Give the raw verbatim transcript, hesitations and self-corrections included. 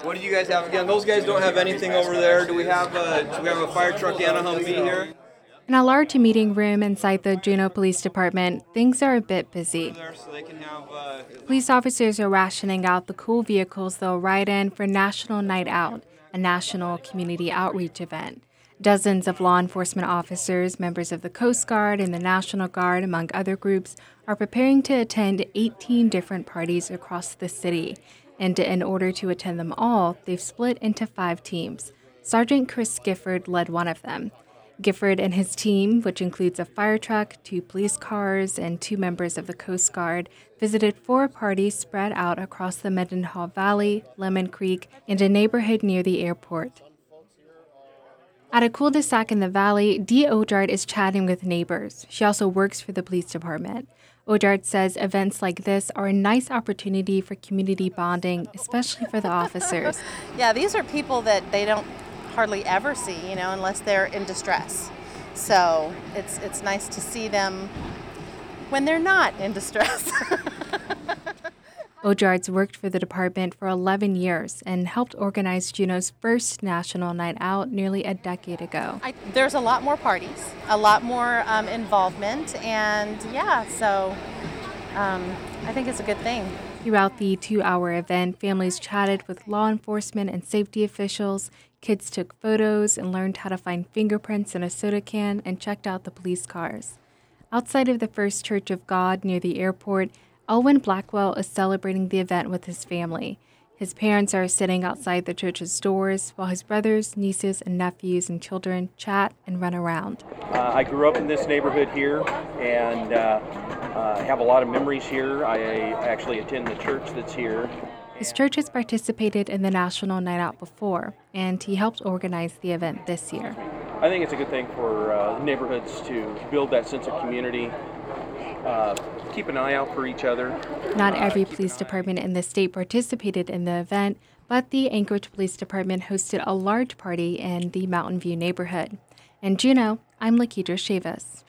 What do you guys have? Again, those guys don't have anything over there. Do we have a, do we have a fire truck and a Humvee here? In a large meeting room inside the Juneau Police Department, things are a bit busy. Police officers are rationing out the cool vehicles they'll ride in for National Night Out, a national community outreach event. Dozens of law enforcement officers, members of the Coast Guard and the National Guard, among other groups, are preparing to attend eighteen different parties across the city. And in order to attend them all, they've split into five teams. Sergeant Chris Gifford led one of them. Gifford and his team, which includes a fire truck, two police cars, and two members of the Coast Guard, visited four parties spread out across the Mendenhall Valley, Lemon Creek, and a neighborhood near the airport. At a cul-de-sac in the valley, Dee Ojard is chatting with neighbors. She also works for the police department. Ojard says events like this are a nice opportunity for community bonding, especially for the officers. Yeah, these are people that they don't hardly ever see, you know, unless they're in distress. So it's it's nice to see them when they're not in distress. Ojard's worked for the department for eleven years and helped organize Juneau's first National Night Out nearly a decade ago. I, there's a lot more parties, a lot more um, involvement, and yeah, so um, I think it's a good thing. Throughout the two-hour event, families chatted with law enforcement and safety officials. Kids took photos and learned how to find fingerprints in a soda can and checked out the police cars. Outside of the First Church of God near the airport, Elwin Blackwell is celebrating the event with his family. His parents are sitting outside the church's doors while his brothers, nieces, and nephews and children chat and run around. Uh, I grew up in this neighborhood here and uh, uh, have a lot of memories here. I actually attend the church that's here. His church has participated in the National Night Out before, and he helped organize the event this year. I think it's a good thing for uh, neighborhoods to build that sense of community, uh, keep an eye out for each other. Not every police department in the state participated in the event, but the Anchorage Police Department hosted a large party in the Mountain View neighborhood. In Juneau, I'm Lakidra Chavis.